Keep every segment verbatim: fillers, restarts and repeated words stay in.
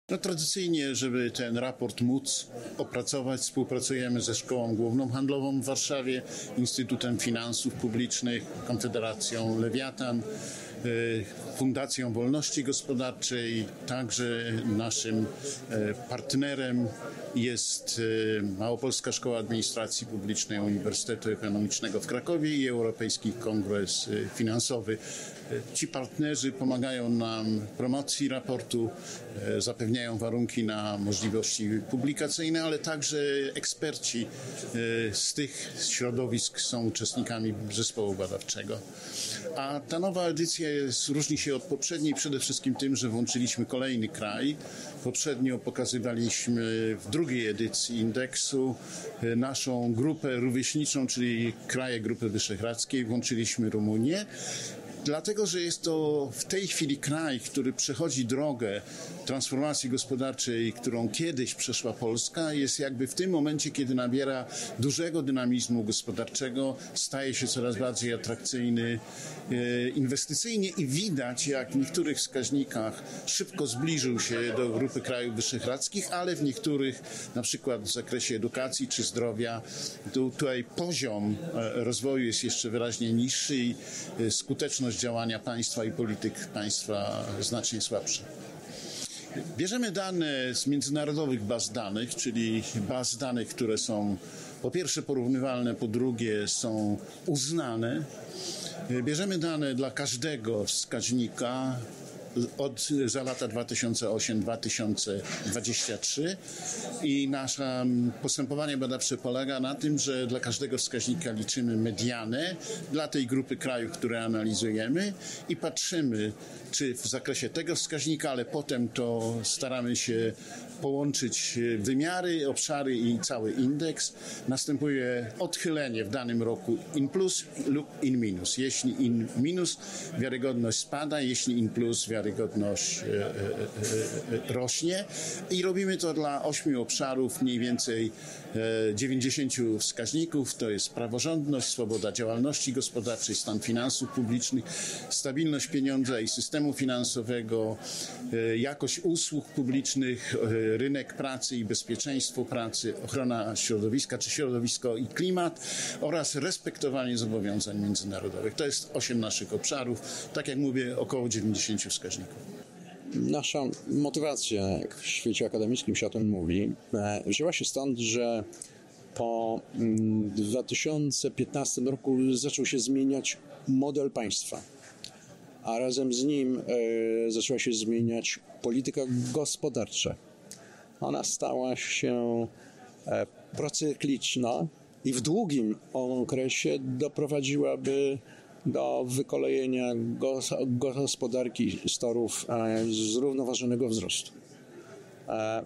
No tradycyjnie, żeby ten raport móc opracować, współpracujemy ze Szkołą Główną Handlową w Warszawie, Instytutem Finansów Publicznych, Konfederacją Lewiatan, Fundacją Wolności Gospodarczej. Także naszym partnerem jest Małopolska Szkoła Administracji Publicznej Uniwersytetu Ekonomicznego w Krakowie i Europejski Kongres Finansowy. Ci partnerzy pomagają nam w promocji raportu, zapewniają warunki na możliwości publikacyjne, ale także eksperci z tych środowisk są uczestnikami zespołu badawczego. A ta nowa edycja jest, różni się od poprzedniej przede wszystkim tym, że włączyliśmy kolejny kraj. Poprzednio pokazywaliśmy w drugiej edycji indeksu naszą grupę rówieśniczą, czyli kraje Grupy Wyszehradzkiej. Włączyliśmy Rumunię. Dlatego, że jest to w tej chwili kraj, który przechodzi drogę transformacji gospodarczej, którą kiedyś przeszła Polska, jest jakby w tym momencie, kiedy nabiera dużego dynamizmu gospodarczego, staje się coraz bardziej atrakcyjny e, inwestycyjnie i widać, jak w niektórych wskaźnikach szybko zbliżył się do grupy krajów wyszehradzkich, ale w niektórych, na przykład w zakresie edukacji czy zdrowia, tu, tutaj poziom e, rozwoju jest jeszcze wyraźnie niższy i e, skuteczność działania państwa i polityk państwa znacznie słabsza. Bierzemy dane z międzynarodowych baz danych, czyli baz danych, które są po pierwsze porównywalne, po drugie są uznane. Bierzemy dane dla każdego wskaźnika od, za lata dwa tysiące osiem do dwa tysiące dwudziestego trzeciego i nasze postępowanie badawcze polega na tym, że dla każdego wskaźnika liczymy medianę dla tej grupy krajów, które analizujemy i patrzymy, czy w zakresie tego wskaźnika, ale potem to staramy się połączyć wymiary, obszary i cały indeks. Następuje odchylenie w danym roku in plus lub in minus. Jeśli in minus, wiarygodność spada, jeśli in plus, wiarygodność e, e, e, rośnie. I robimy to dla ośmiu obszarów, mniej więcej e, dziewięćdziesięciu wskaźników. To jest praworządność, swoboda działalności gospodarczej, stan finansów publicznych, stabilność pieniądza i systemu finansowego, e, jakość usług publicznych, e, rynek pracy i bezpieczeństwo pracy, ochrona środowiska, czy środowisko i klimat oraz respektowanie zobowiązań międzynarodowych. To jest osiem naszych obszarów, tak jak mówię, około dziewięćdziesięciu wskaźników. Nasza motywacja, jak w świecie akademickim się o tym mówi, wzięła się stąd, że po dwa tysiące piętnastym roku zaczął się zmieniać model państwa, a razem z nim e, zaczęła się zmieniać polityka gospodarcza. Ona stała się e, procykliczna i w długim okresie doprowadziłaby do wykolejenia gospodarki z torów e, zrównoważonego wzrostu. E,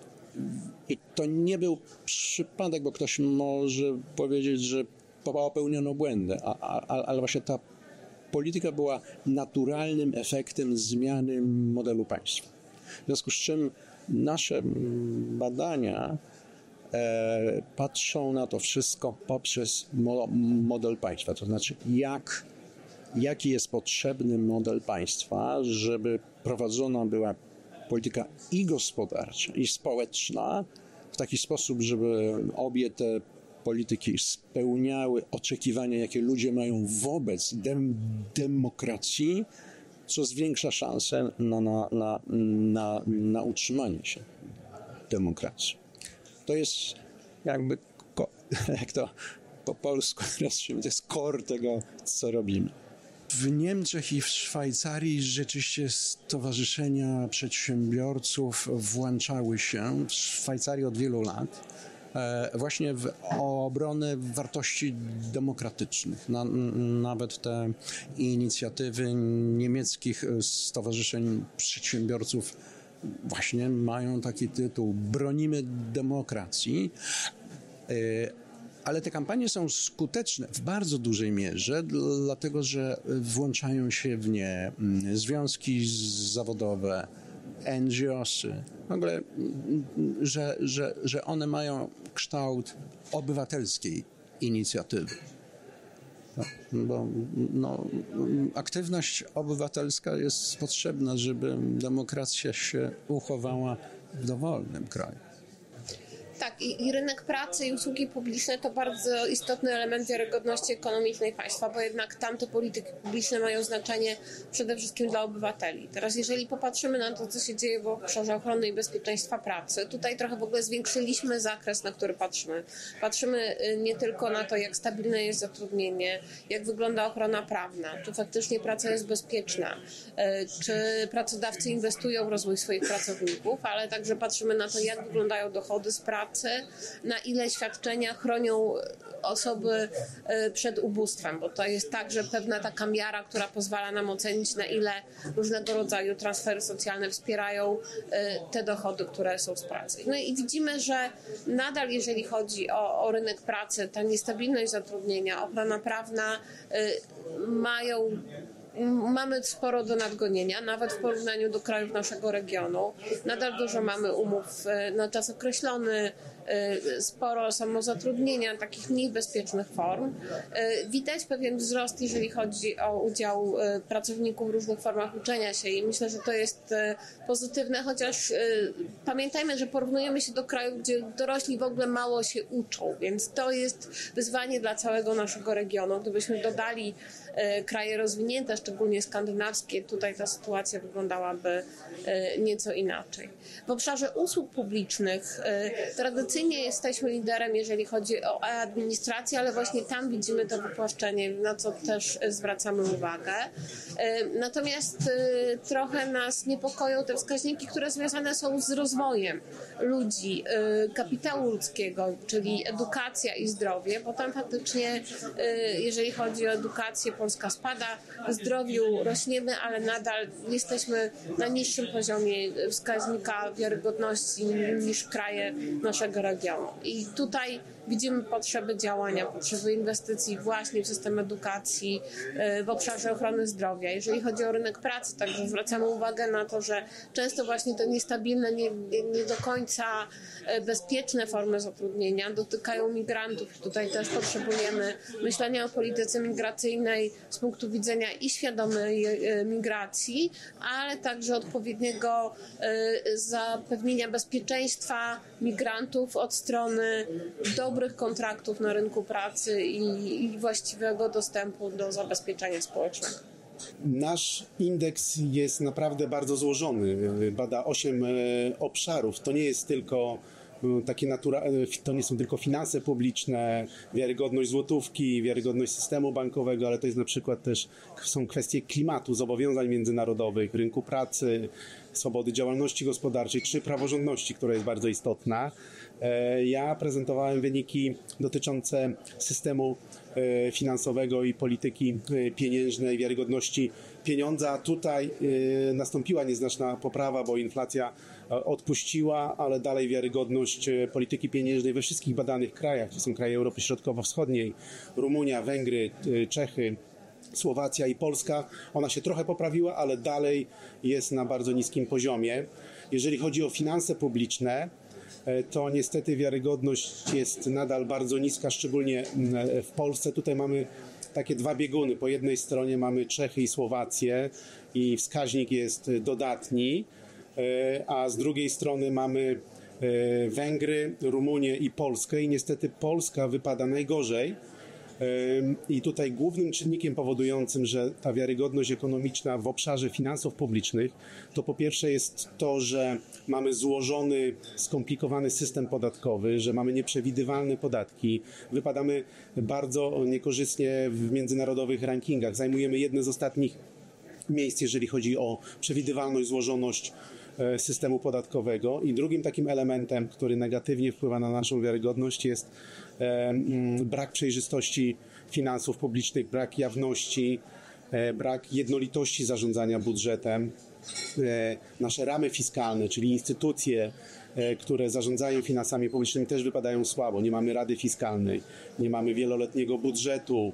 I to nie był przypadek, bo ktoś może powiedzieć, że popełniono błędy, a, a, ale właśnie ta polityka była naturalnym efektem zmiany modelu państwa. W związku z czym nasze badania e, patrzą na to wszystko poprzez mo, model państwa, to znaczy jak, jaki jest potrzebny model państwa, żeby prowadzona była polityka i gospodarcza, i społeczna w taki sposób, żeby obie te polityki spełniały oczekiwania, jakie ludzie mają wobec dem- demokracji, co zwiększa szanse na, na, na, na, na utrzymanie się demokracji. To jest jakby, ko- jak to po polsku teraz się mówi, to jest core tego, co robimy. W Niemczech i w Szwajcarii rzeczywiście stowarzyszenia przedsiębiorców włączały się, w Szwajcarii od wielu lat, właśnie w obronę wartości demokratycznych. Na, nawet te inicjatywy niemieckich stowarzyszeń przedsiębiorców właśnie mają taki tytuł: Bronimy demokracji. Ale te kampanie są skuteczne w bardzo dużej mierze, dlatego że włączają się w nie związki zawodowe, N G O sy, w ogóle, że, że, że one mają kształt obywatelskiej inicjatywy. Bo no, aktywność obywatelska jest potrzebna, żeby demokracja się uchowała w dowolnym kraju. Tak, i, i rynek pracy i usługi publiczne to bardzo istotny element wiarygodności ekonomicznej państwa, bo jednak tamte polityki publiczne mają znaczenie przede wszystkim dla obywateli. Teraz jeżeli popatrzymy na to, co się dzieje w obszarze ochrony i bezpieczeństwa pracy, tutaj trochę w ogóle zwiększyliśmy zakres, na który patrzymy. Patrzymy nie tylko na to, jak stabilne jest zatrudnienie, jak wygląda ochrona prawna, czy faktycznie praca jest bezpieczna, czy pracodawcy inwestują w rozwój swoich pracowników, ale także patrzymy na to, jak wyglądają dochody z pracy, na ile świadczenia chronią osoby przed ubóstwem, bo to jest także pewna taka miara, która pozwala nam ocenić, na ile różnego rodzaju transfery socjalne wspierają te dochody, które są z pracy. No i widzimy, że nadal jeżeli chodzi o, o rynek pracy, ta niestabilność zatrudnienia, ochrona prawna mają Mamy sporo do nadgonienia, nawet w porównaniu do krajów naszego regionu. Nadal dużo mamy umów na czas określony, sporo samozatrudnienia, takich mniej bezpiecznych form. Widać pewien wzrost, jeżeli chodzi o udział pracowników w różnych formach uczenia się i myślę, że to jest pozytywne, chociaż pamiętajmy, że porównujemy się do krajów, gdzie dorośli w ogóle mało się uczą, więc to jest wyzwanie dla całego naszego regionu. Gdybyśmy dodali kraje rozwinięte, szczególnie skandynawskie, tutaj ta sytuacja wyglądałaby nieco inaczej. W obszarze usług publicznych tradycyjnie jesteśmy liderem, jeżeli chodzi o e-administrację, ale właśnie tam widzimy to wypłaszczenie, na co też zwracamy uwagę. Natomiast trochę nas niepokoją te wskaźniki, które związane są z rozwojem ludzi, kapitału ludzkiego, czyli edukacja i zdrowie, bo tam faktycznie, jeżeli chodzi o edukację, Polska spada, w zdrowiu rośniemy, ale nadal jesteśmy na niższym poziomie wskaźnika wiarygodności niż kraje naszego regionu. I tutaj widzimy potrzeby działania, potrzeby inwestycji właśnie w system edukacji, w obszarze ochrony zdrowia. Jeżeli chodzi o rynek pracy, także zwracamy uwagę na to, że często właśnie te niestabilne, nie, nie do końca bezpieczne formy zatrudnienia dotykają migrantów. Tutaj też potrzebujemy myślenia o polityce migracyjnej z punktu widzenia i świadomej migracji, ale także odpowiedniego zapewnienia bezpieczeństwa migrantów od strony dobrych kontraktów na rynku pracy i, i właściwego dostępu do zabezpieczenia społecznego. Nasz indeks jest naprawdę bardzo złożony. Bada osiem obszarów. To nie jest tylko takie natura... to nie są tylko finanse publiczne, wiarygodność złotówki, wiarygodność systemu bankowego, ale to jest na przykład też są kwestie klimatu, zobowiązań międzynarodowych, rynku pracy, swobody działalności gospodarczej czy praworządności, która jest bardzo istotna. Ja prezentowałem wyniki dotyczące systemu finansowego i polityki pieniężnej, wiarygodności pieniądza. Tutaj nastąpiła nieznaczna poprawa, bo inflacja odpuściła, ale dalej wiarygodność polityki pieniężnej we wszystkich badanych krajach, to są kraje Europy Środkowo-Wschodniej, Rumunia, Węgry, Czechy, Słowacja i Polska, ona się trochę poprawiła, ale dalej jest na bardzo niskim poziomie. Jeżeli chodzi o finanse publiczne, to niestety wiarygodność jest nadal bardzo niska, szczególnie w Polsce. Tutaj mamy takie dwa bieguny. Po jednej stronie mamy Czechy i Słowację i wskaźnik jest dodatni, a z drugiej strony mamy Węgry, Rumunię i Polskę i niestety Polska wypada najgorzej. I tutaj głównym czynnikiem powodującym, że ta wiarygodność ekonomiczna w obszarze finansów publicznych, to po pierwsze jest to, że mamy złożony, skomplikowany system podatkowy, że mamy nieprzewidywalne podatki, wypadamy bardzo niekorzystnie w międzynarodowych rankingach, zajmujemy jedne z ostatnich miejsc, jeżeli chodzi o przewidywalność, złożoność systemu podatkowego. I drugim takim elementem, który negatywnie wpływa na naszą wiarygodność, jest brak przejrzystości finansów publicznych, brak jawności, brak jednolitości zarządzania budżetem. Nasze ramy fiskalne, czyli instytucje, które zarządzają finansami publicznymi, też wypadają słabo. Nie mamy Rady Fiskalnej, nie mamy wieloletniego budżetu,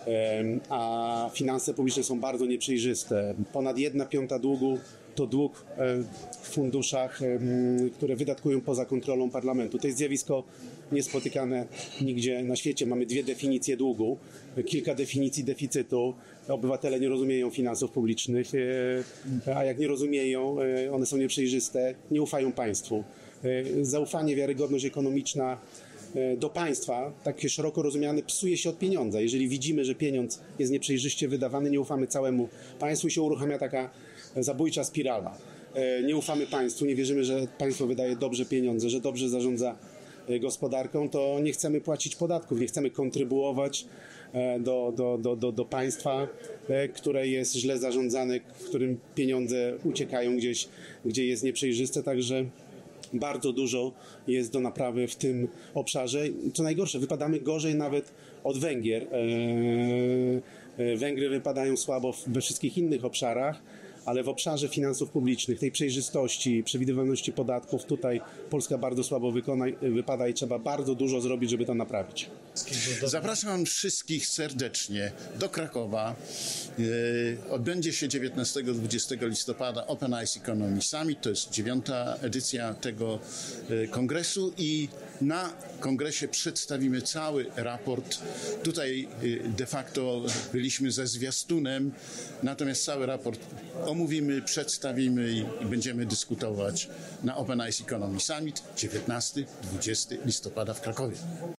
a finanse publiczne są bardzo nieprzejrzyste. Ponad jedna piąta długu to dług w funduszach, które wydatkują poza kontrolą parlamentu. To jest zjawisko niespotykane nigdzie na świecie. Mamy dwie definicje długu, kilka definicji deficytu. Obywatele nie rozumieją finansów publicznych, a jak nie rozumieją, one są nieprzejrzyste, nie ufają państwu. Zaufanie, wiarygodność ekonomiczna do państwa, takie szeroko rozumiane, psuje się od pieniądza. Jeżeli widzimy, że pieniądz jest nieprzejrzyście wydawany, nie ufamy całemu państwu i się uruchamia taka zabójcza spirala. Nie ufamy państwu, nie wierzymy, że państwo wydaje dobrze pieniądze, że dobrze zarządza gospodarką, to nie chcemy płacić podatków, nie chcemy kontrybuować do, do, do, do, do państwa, które jest źle zarządzane, w którym pieniądze uciekają gdzieś, gdzie jest nieprzejrzyste, także bardzo dużo jest do naprawy w tym obszarze. Co najgorsze, wypadamy gorzej nawet od Węgier. Węgry wypadają słabo we wszystkich innych obszarach, ale w obszarze finansów publicznych, tej przejrzystości, przewidywalności podatków, tutaj Polska bardzo słabo wykona, wypada i trzeba bardzo dużo zrobić, żeby to naprawić. Zapraszam wszystkich serdecznie do Krakowa. Odbędzie się dziewiętnastego do dwudziestego listopada Open Eyes Economy Summit. To jest dziewiąta edycja tego kongresu i na kongresie przedstawimy cały raport. Tutaj de facto byliśmy ze zwiastunem, natomiast cały raport omówimy, przedstawimy i, i będziemy dyskutować na Open Eyes Economy Summit dziewiętnastego do dwudziestego listopada w Krakowie.